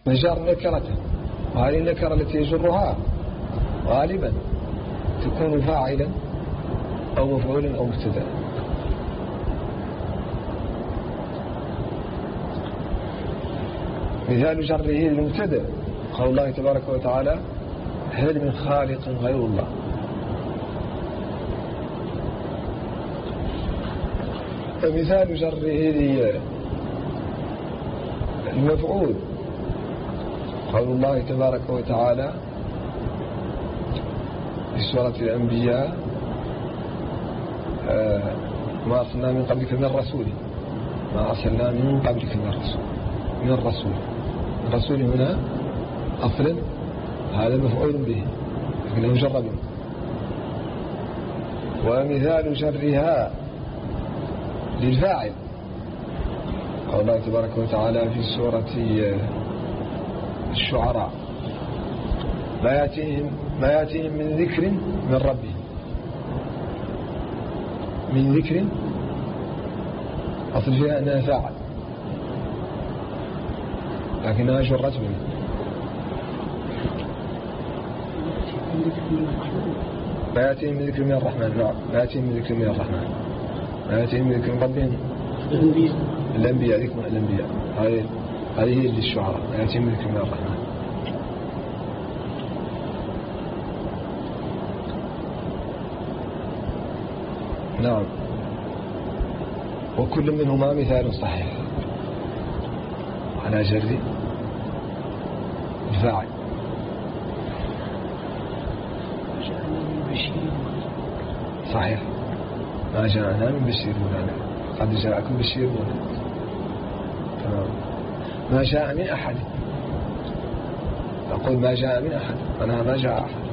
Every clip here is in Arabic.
جار نكرة، وهذه النكرة التي يجرها غالبا تكون فاعلا أو مفعولا أو مبتدا. مثال جره للمبتدا قول الله تبارك وتعالى هل من خالق غير الله. فمثال جره للمفعول قول الله تبارك وتعالى في سورة الأنبياء ما أرسلنا من قبلك من الرسول، ما أرسلنا من قبلك من الرسول. الرسول هنا أصلا هذا مفعول به لكنه جر. ومثال جرها للفاعل قول الله تبارك وتعالى في سورة الشعراء ما يأتيهم من ذكر من ربهم. من ذكر أصل فيها أنها فاعل لكنها جرت منه. ما يأتيهم من ذكر من الرحمن. نعم ما يأتيهم من ذكر من الرحمن، ما يأتيهم من ذكر من ربهم. الأنبياء ذكر الأنبياء هذه هي للشعراء ما يأتيهم من ذكر من الرحمن. نعم وكل منهما مثال صحيح على جر الفاعل. صحيح ما جاءنا من بشير ونذير قد جاءكم بشير ونذير. تمام. ما جاء من أحد أقول ما جاء من أحد أنا ما جاء أحد.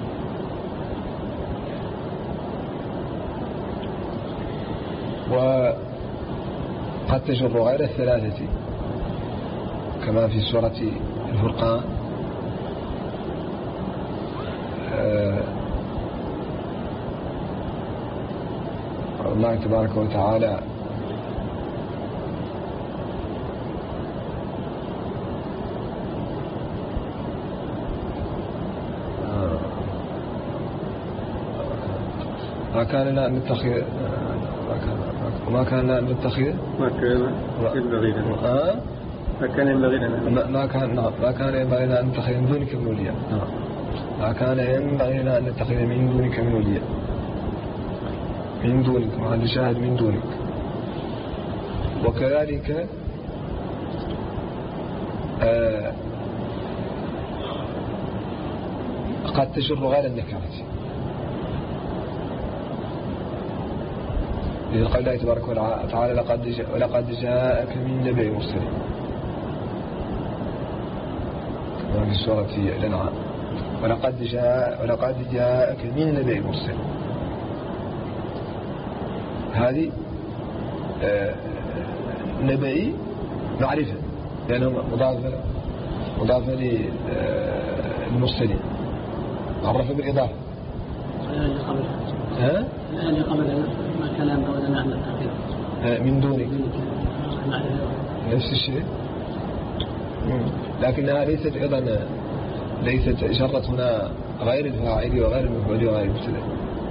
وقد تجر غير الثلاثة كما في سورة الفرقان الله تبارك وتعالى ما كان لنا أن نتخذ ما كان لنا أن نتخذ ما كان ينبغي لنا ما كان ينبغي لنا أن نتخذ من دونك من وليا. ما كان ينبغي لنا أن نتخذ من دونك من وليا. من دونك محل شاهد من دونك. وكذلك قد تجر غير النكرة لقول الله تبارك وتعالى لقد جاءك من نبأ المرسلين في سورة الأنعام ولقد جاءك من نبأ المرسلين. هذه نبأي معرفة لأنه مضافة للمرسلين عرف بالإضافة. الآن قبل ما كلام قولنا عن التقييد من دونك نفس الشيء لكنها ليست أيضا ليست جرت هنا غير الفاعل وغير المفعول وغير المبتدا.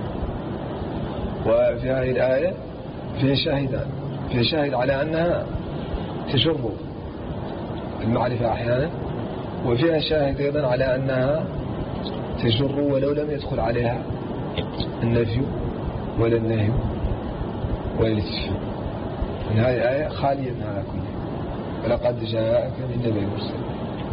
وفي هذه الآية فيها شاهدان، فيها شاهد على أنها تجر المعرفة أحيانا، وفيها شاهد أيضا على أنها تجر ولو لم يدخل عليها النفي ولا النهي ولا الاستفهام. من هذه الآية خالية من هذا كله. ولقد جاءك من نبأ المرسلين.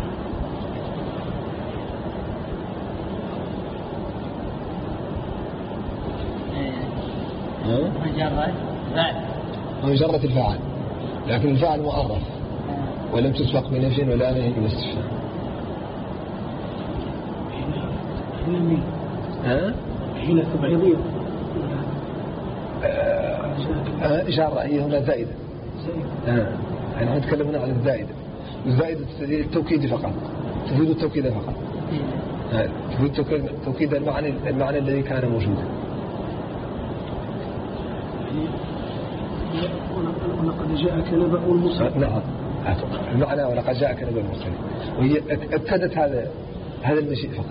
مجرد الفاعل لكن الفاعل مؤرف ولم تسبق بنفي ولا نهي من الاستفهام. حين التبعيضية إشارة هي هنا زائدة. نحن تكلمنا عن الزائدة. الزائدة تفيد التوكيد فقط، تفيد التوكيد فقط، تفيد توكيد المعنى الذي كان موجودا. ولقد جاءك نبأ المرسلين. نعم المعنى ولقد جاءك نبأ المرسلين، وهي أكدت هذا المجيء فقط.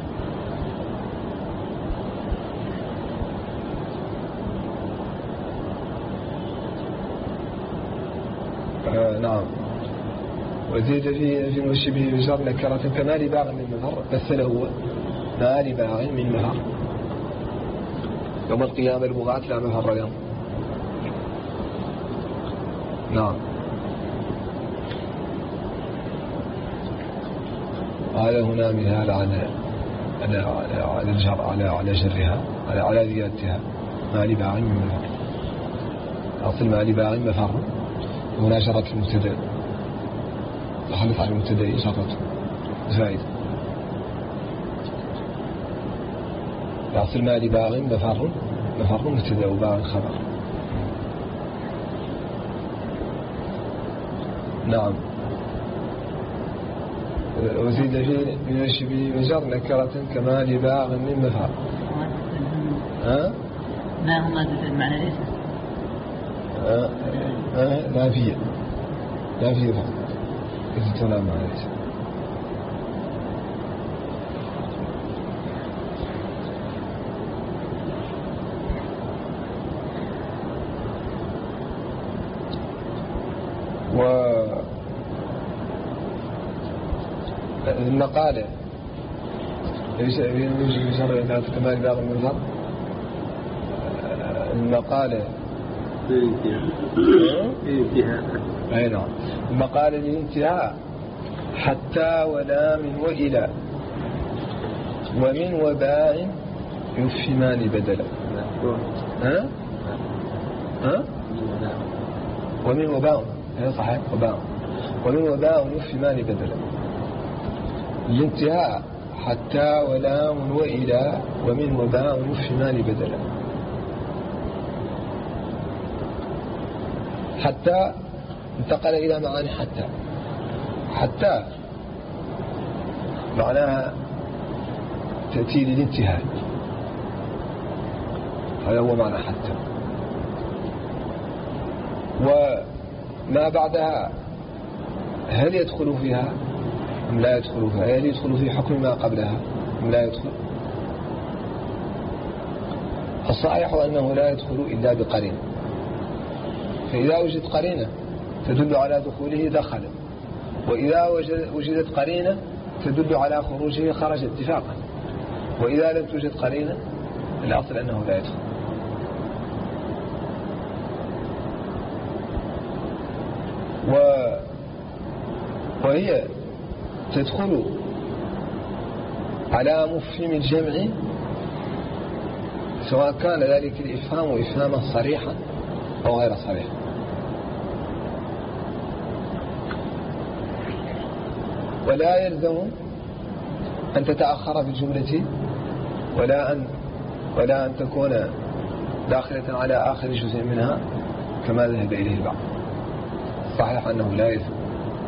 نعم. وزيد في وشبه يجر نكرة كما لباغ من مفر، مثله هو ما لباغ من مفر. يوم القيامة البغاة لا مفر لهم. نعم. هذا هنا مثال على الجر على جرها على زيادتها، ما لباغ من مفر. أصل ما لباغ مفر هنا جرت المبتدأ، دخلت على المبتدأ جرت زائد. أصل ما لباغ مفر مبتدأ وباغ خبر. نعم. وزيد في من الشبه وجر نكرة كما لباغ من مفر. ما هو مادة المعنى ليس نافية فقط إذا تنام معنى ليس. والمقالة ليس بشر كمال باغ المنظر. المقالة أي نعم. المقالة للانتهاء حتى ولا من وإلى ومن وباء يفهمان بدلا. ومن وباء هذا صحيح. ومن وباء يفهمان بدلا. الانتهاء حتى ولا من وإلى ومن وباء يفهمان بدلا. حتى انتقل إلى معاني حتى معناها تأتي للانتهاء، هذا هو معنى حتى. وما بعدها هل يدخل فيها أم لا يدخل فيها؟ هل يدخل في حكم ما قبلها أم لا يدخل؟ الصحيح أنه لا يدخل إلا بقرينة، فإذا وجد قرينة تدل على دخوله دخل، وإذا وجدت قرينة تدل على خروجه خرج اتفاقا، وإذا لم توجد قرينة الأصل أنه لا يدخل. وهي تدخل على مفهم الجمع سواء كان ذلك الإفهام إفهاما صريحا أو غير صريح. ولا يلزم أن تتأخر في الجملة ولا أن تكون داخلة على آخر جزء منها كما ذهب إليه البعض. صحيح أنه لا يلزم.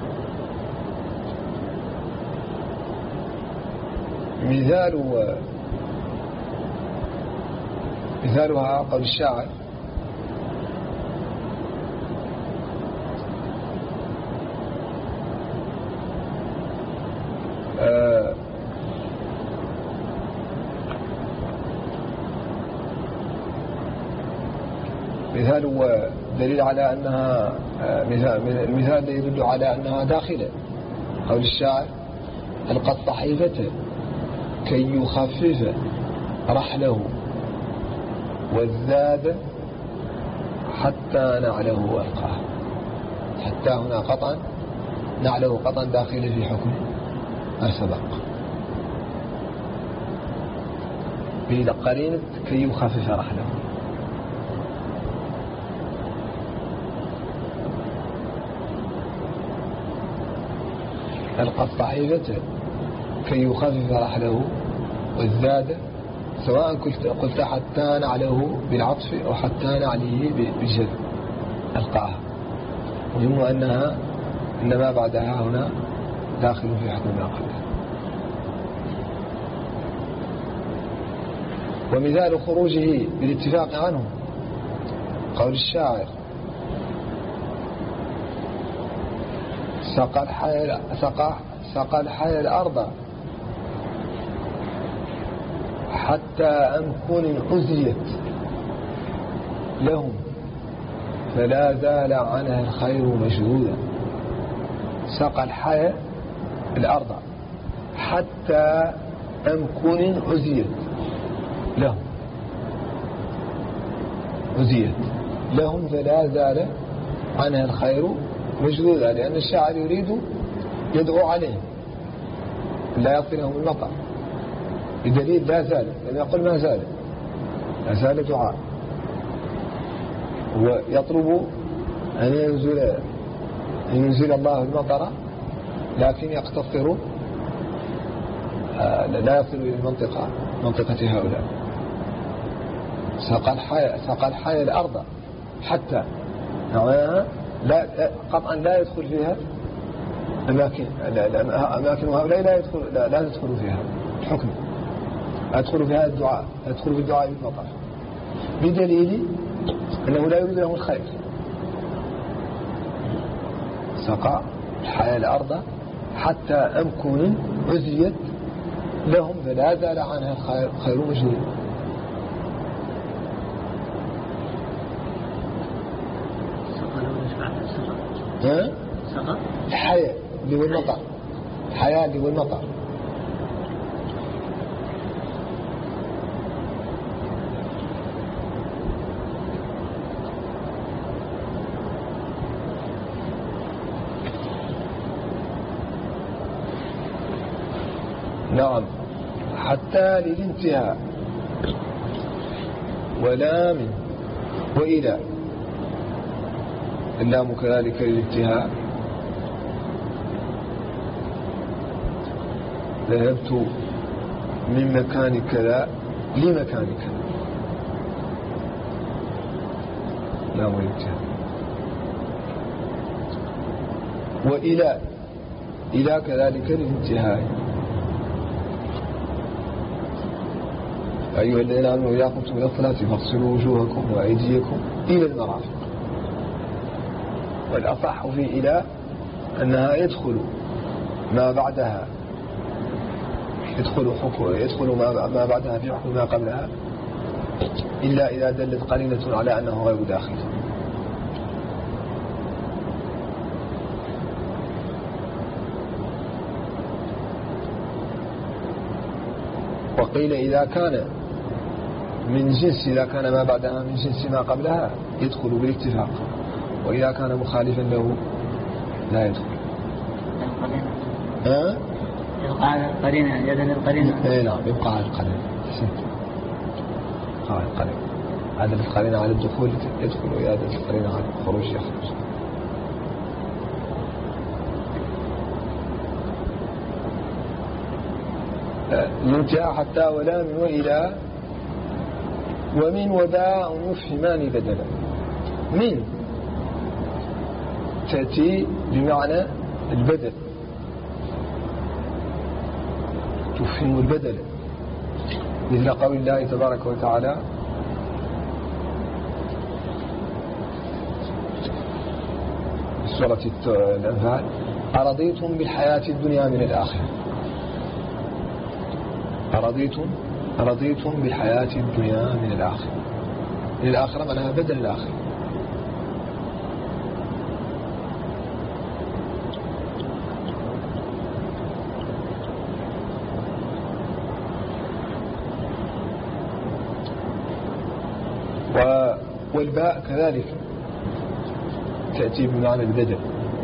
مثالها قول الشاعر مثال دليل على أنها مثال يدل على أنها داخلة. قول الشاعر ألقى الصحيفة كي يخفف رحله والزاد حتى نعله ألقاه. حتى هنا قطعا نعله قطعا داخل في حكم السبق بقرينة كي يخفف رحله. ألقى الصحيفة كي يخفف رحله والزاد سواء قلت حتى نعله بالعطف أو حتى نعليه بالجذب ألقاها. مهم أنها إنما بعدها هنا داخل في حكم ما قبلها. ومثال خروجه بالاتفاق عنه قول الشاعر سقى الحي الأرض حتى أمكن عزيت لهم فلا زال عنها الخير مشهودا. سقى الحي الأرض حتى أمكن عزيت لهم فلا زال عنها الخير مشهودا، لأن الشاعر يريد يدعو عليهم لا يصلهم المطر بدليل لا زال، لم يقل ما زال، لا زال دعاء، ويطلب أن ينزل الله المطر، لكن يقتصر لا يصل إلى منطقة هؤلاء. سقى الحي الأرض حتى قطعا لا يدخل فيها أماكن هؤلاء لا تدخل فيها الحكم، أدخل فيها الدعاء، أدخل في الدعاء بالمطر، بدليل أنه لا يريد لهم الخير. سقى الحي الأرض حتى أمكن عزيت لهم فلا زال عنها الخير مشهودا. الحياة اللي هو المطر، الحياة اللي هو المطر. نعم، حتى للانتهاء ولا من وإلى، اللام كذلك للانتهاء. ذهبت من مكان كذا لمكان كذا، لام الانتهاء. وإلى كذلك للانتهاء. أيها الذين آمنوا إذا قمتم إلى الصلاة فاغسلوا وجوهكم وأيديكم إلى المرافق. والأصح في إلى أنها يدخل ما بعدها، يدخل ما بعدها في حكم ما قبلها، إلا إذا دلت قرينة على أنه غير داخل. وقيل إذا كان من جنس، إذا كان ما بعدها من جنس ما قبلها يدخل بالاتفاق، وإذا كان مخالفا له لا يدخل. يبقى على القرينة، يدل القرينة. اي نعم، يبقى على القرينة. على القرينة، عدد القرينة على الدخول يدخل، وعدد القرينة على الخروج يخرج. الانتهاء حتى ولا من وإلى ومن وباء يفهمان بدلا. من تأتي بمعنى البدل، تفهم البدل، مثل قول الله تبارك وتعالى في سورة الأنفال: أرضيتم بالحياة الدنيا من الآخرة. أرضيتم بالحياة الدنيا من الآخرة. من الآخرة معناها بدل الآخرة. والباء كذلك تأتي بمعنى البدل.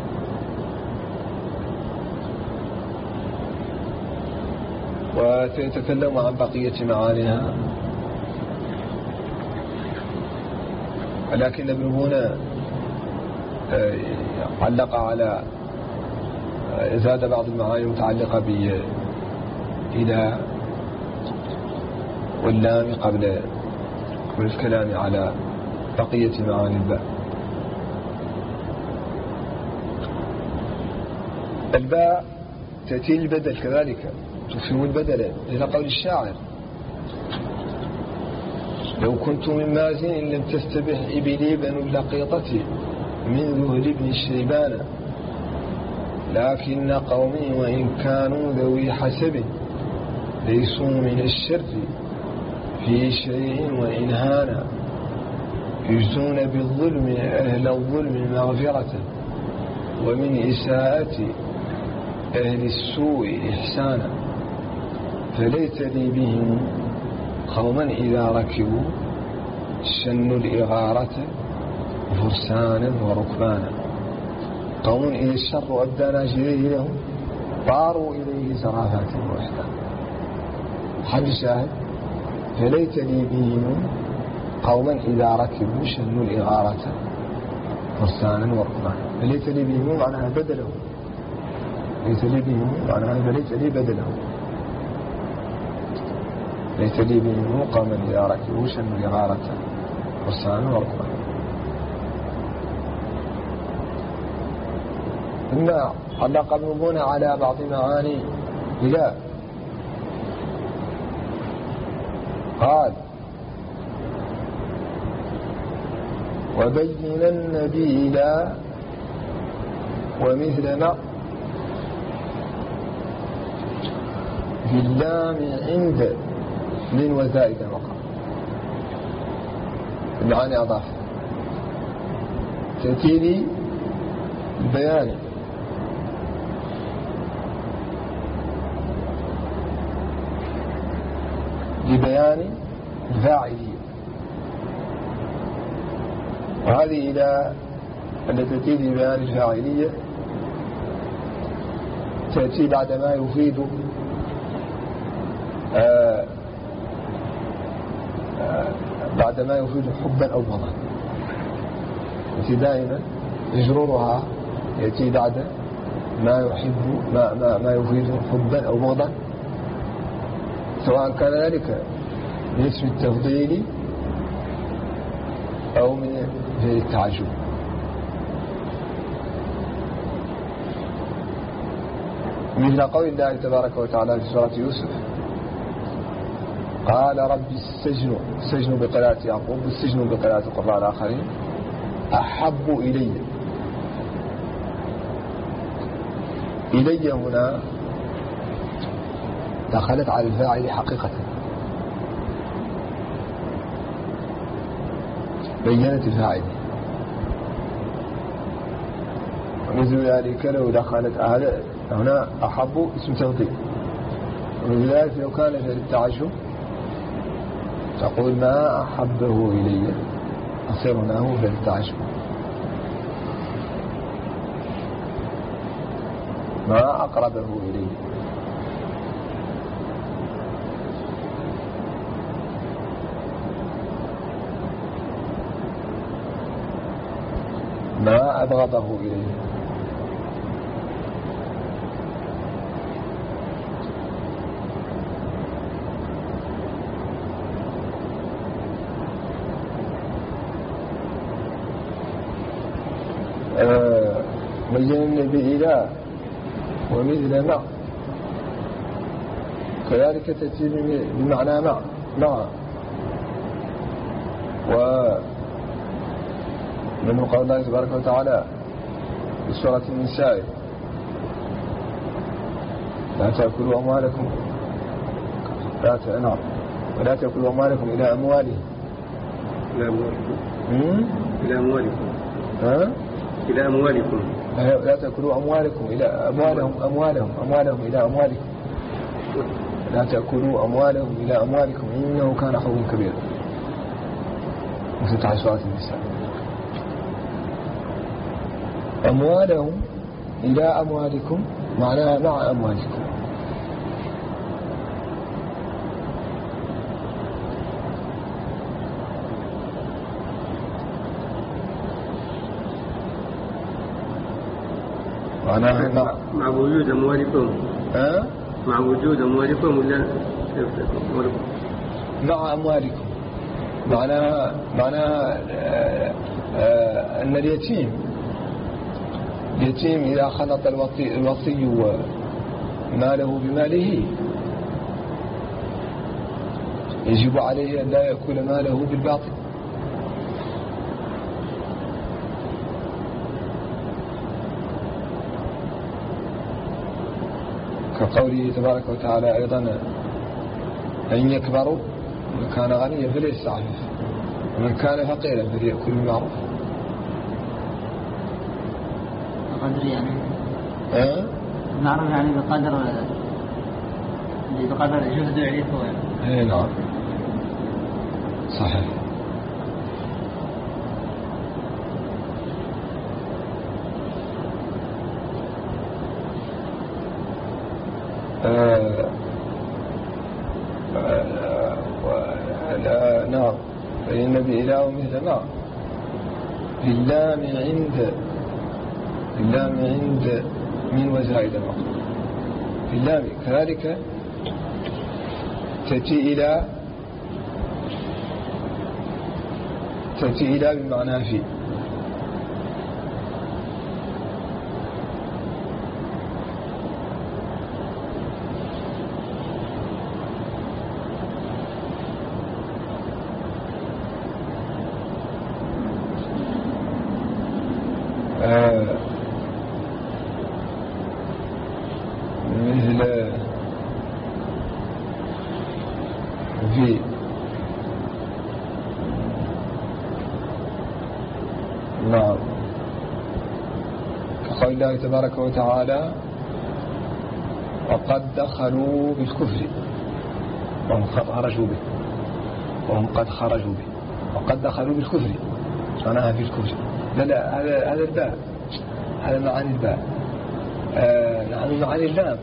وسيتكلم عن بقية معانيها، ولكن ابن هنا علق على زاد بعض المعاني المتعلقة بإلى واللام قبل الكلام على بقية معاني الباء. الباء تأتي البدل كذلك، تفهم البدل، إلى قول الشاعر: لو كنت من مازن لم تستبح إبلي بن اللقيطة من ذهل ابن الشيبان. لكن قومي وإن كانوا ذوي حسب ليسوا من الشر في شيء وإن هانا يجزون بالظلم أهل الظلم مغفرة ومن إساءة أهل السوء إحسانا فليت لي بهم قوما إذا ركبوا شنوا الإغارة فرسانا وركبانا قوم إذا الشر أبدى ناجريه لهم طاروا إليه زرافات وإحدانا حد شاهد فليت لي بهم قوما إذا ركبوا شنوا الإغارة فرسانا وركبانا فليت لي بهم معناها بدله ليت لي بهم معناها فليت لي بدله ليت لي بهم قوما إذا ركبوا شنوا الإغارة فرسانا وركبانا ثم علق ابن بونة على بعض معاني إله قال وبينن بإله ومثل ما في اللام عند من وزائد وقع المعاني أضاف تأتي لي البيان لبيان الفاعلية وهذه إلى التي تأتي لبيان الفاعلية تأتي بعدما يفيد بعدما يفيد حبا أو بغضا يأتي دائما يجررها يأتي بعد ما يحب ما يفيد حبا أو بغضا سواء كان ذلك من اسم التفضيل أو من التعجب مثل قول الله تبارك وتعالى في سورة يوسف قال رب السجن بقراءة يعقوب السجن بقراءة القراء الآخرين أحب إلي هنا دخلت على الفاعل حقيقة بينت الفاعل ومثل ذلك لو دخلت هنا أحب اسم تفضيل ومثل ذلك لو كان للتعجب تقول ما أحبه إلي أصير هنا هو للتعجب ما أقربه إلي ما أبغضه إليه بين بإله ومثل مع كذلك تأتي بمعنى مع ومن قول الله تبارك وتعالى في سورة النساء لا تأكلوا أموالكم ولا تأكلوا أموالكم إلى أموالهم إلى أموالكم لا تأكلوا أموالكم إلى أموالهم إلى أموالكم لا تأكلوا أموالهم إلى أموالكم إنه كان حوبا كبيرا وفتح سورة النساء أموالهم إلى أموالكم معناها مع أموالكم مع وجود أموالكم مع وجود أموالكم ولا مع أموالكم معناها أن اليتيم إذا خلط الوصي ماله بماله يجب عليه أن لا يأكل ماله بالباطل كقوله تبارك وتعالى أيضا أن يكبروا من كان غنيا فليستعفف ومن كان فقيرا فليأكل بالمعروف. بقدر يعني المعروف يعني بقدر جهده يعرفه يعني. نعم صحيح. نعم فإن بإله مثل نعم في اللام عند من وزائد الوقت في اللام كذلك تأتي إلى بمعنى في مثل في نعم كقول الله تبارك وتعالى وقد دخلوا بالكفر وهم قد خرجوا به وقد دخلوا بالكفر معناها في الكفر. لا هذا الباء هذا معاني الباء. نحن معاني اللام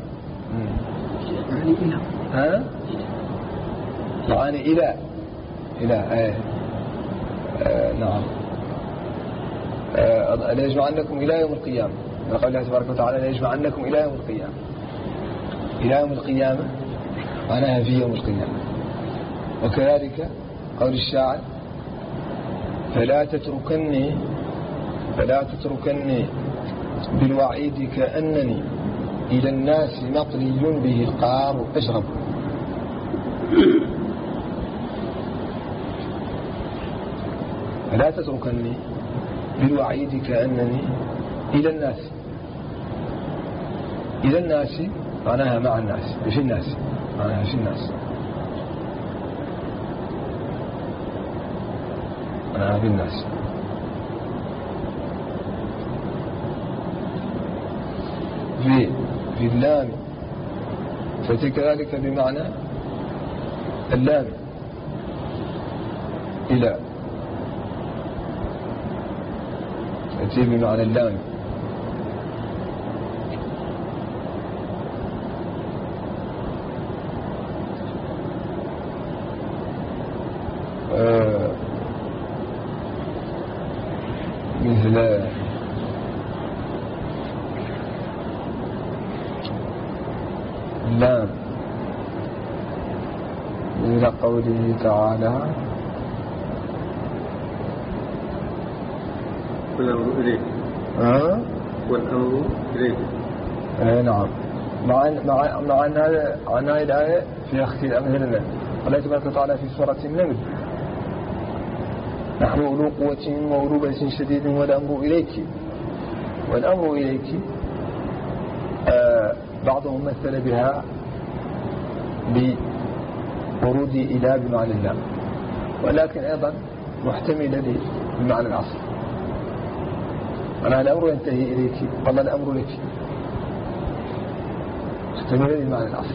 معاني إلى نعم لا يجمعنكم إلى يوم القيامة. قال الله تبارك وتعالى لا يجمعنكم إلى يوم القيامة. إلى يوم القيامة معناها في يوم القيامة. وكذلك قول الشاعر فلا تتركني بالوعيد كأنني إلى الناس مطلي به القار أشرب. فلا تتركني بالوعيد كأنني إلى الناس معناها مع الناس في الناس معناها في الناس معناها في الناس. في اللام فتي كذلك بمعنى اللام إلى فتي بمعنى اللام مثل اللام إلى قوله تعالى والأمر إليك والأمر إليك. نعم مع أن هذه الآية في أخذ الأمثلة. الله تبارك وتعالى في سورة النمل نحن أولو قوة وأولو بأس شديد والأمر إليك بعضهم مثل بها بورود إلى بمعنى الله ولكن أيضا محتملة بمعنى الأصل. أنا الأمر ينتهي إليك والله الأمر لك محتملة بمعنى الأصل.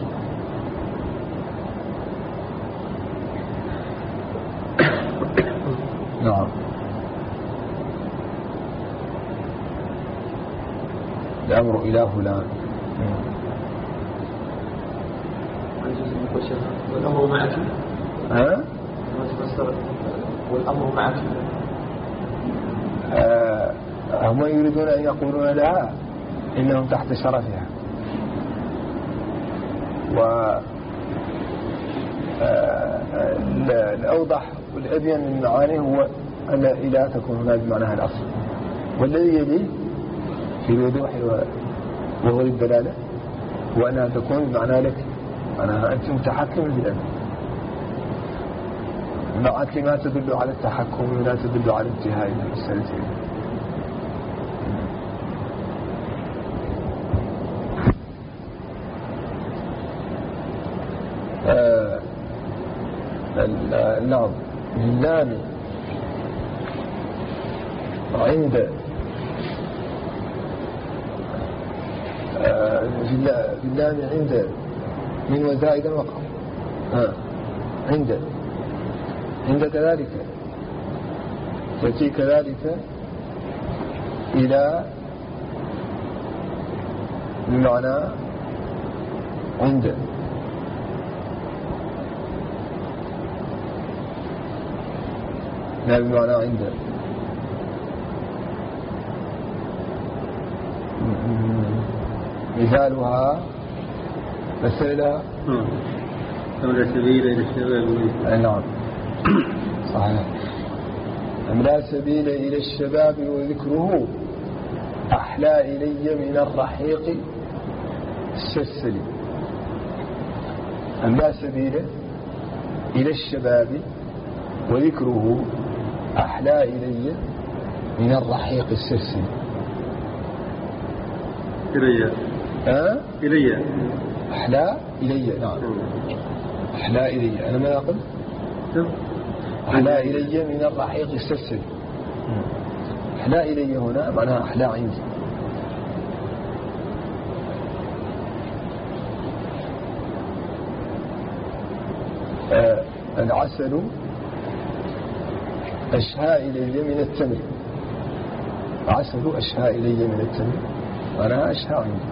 نعم الأمر إلى فلان. والأمر معك والأمر معك هم يريدون أن يقولون لها إنهم تحت شرفها والأوضح والأبين من معانيه هو أن إله تكون هنا بمعناها الأصل والذي يليه في الوضوح وهو الدلالة هو أنها تكون بمعنى لك أنا أنت متحكم في الأمر معك ما تدل على التحكم ولا تدل على انتهاء المسألة. نعم باللام عند باللام عند من وزائدا وقع عند كذلك تأتي كذلك إلى بمعنى عند لا بمعنى عند مثالها مثلها أملا سبيل إلى الشباب نعم صحيح أملا سبيل إلى الشباب وذكره أحلى إلي من الرحيق السلسل. أملا سبيل إلى الشباب وذكره أحلى إلي من الرحيق السلسل. إلي أحلى إلي نعم أحلى إلي أنا ما أقول أحلى إلي من الرحيق السلسل. أحلى إلي هنا معناها أحلى عندي. العسل أشهى إلي من التمر. عسل أشهى إلي من التمر معناها أشهى عندي.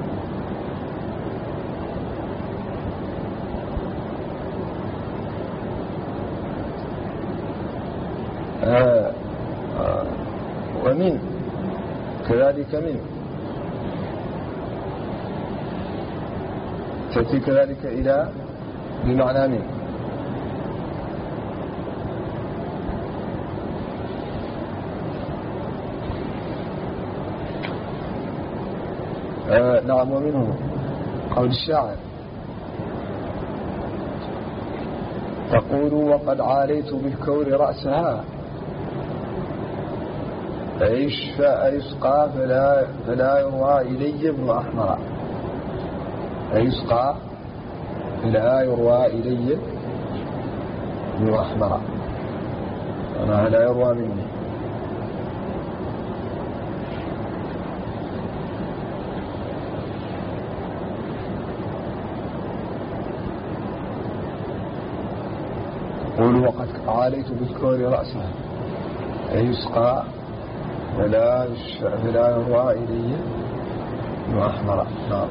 ومن كذلك من تأتي كذلك إلى بمعنى من. نعم ومنه قول الشاعر تقول وقد عاليت بالكور رأسها أيسقى فلا يروى إلي ابن أحمر. أيسقى فلا يروى إلي ابن أحمر أنا لا يروى مني. قولوا وقد عاليت بالكور رأسها أيسقى فلا يروى إلي ابن أحمر. نعم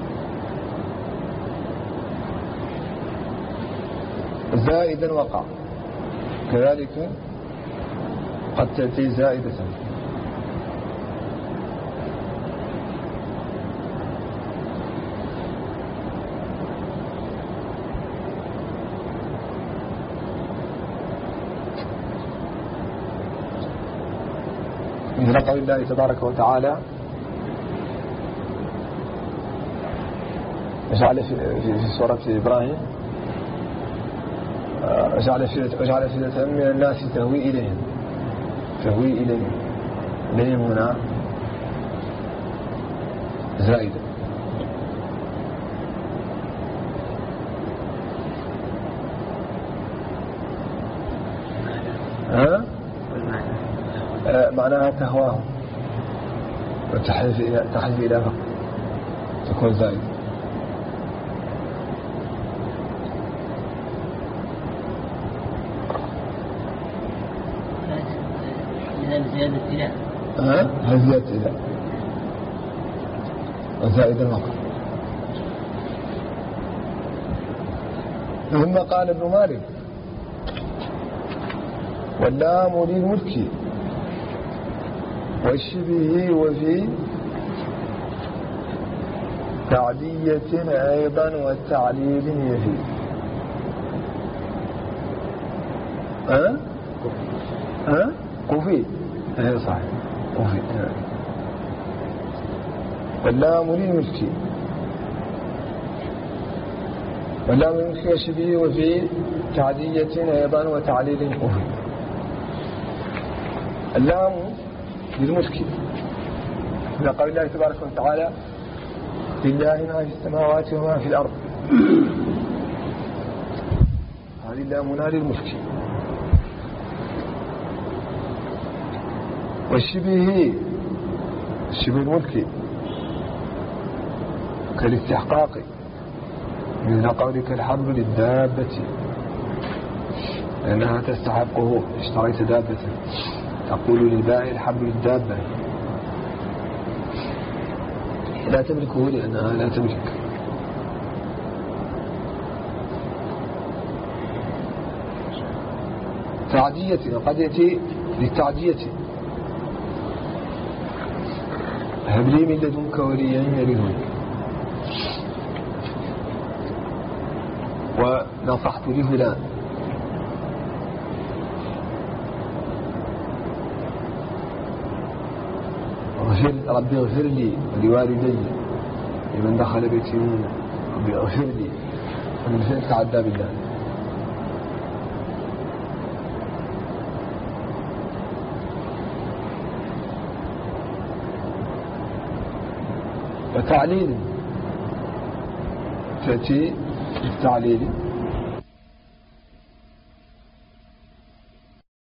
زائدا وقع كذلك قد تأتي زائدة مثل قول الله تبارك وتعالى جعل في سورة إبراهيم جعل فئة من الناس تهوي إليهم هنا زائدة. معناها تهواهم وتحذف إلى فقط تكون زائدة. زيادة إله زيادة إله وزائد الوقت. ثم قال ابن مالك واللام للملك والشبه وفي تعدية أيضا والتعليل يفي. كوفي صحيح كوفي. واللام للملك والشبه وفي تعدية أيضا وتعليل كوفي. اللام للملك من قول الله تبارك وتعالى لله ما في السماوات وما في الأرض. هذه اللام للملك والشبه الشبه الملكي كالاستحقاق، مثل قولك الحبل للدابة لأنها تستحقه، اشتريت دابة تقول للبائع الحبل للدابة لا تملكه لأنها لا تملك. تعدية قد يأتي للتعدية، هب لي من لدنك وليا يرثني، ونصحت لفلان، ربي اغفر لي ولوالدي لمن دخل بيتي، ربي اغفر لي ومن فين تعدى بالله. وتعليل تأتي بالتعليل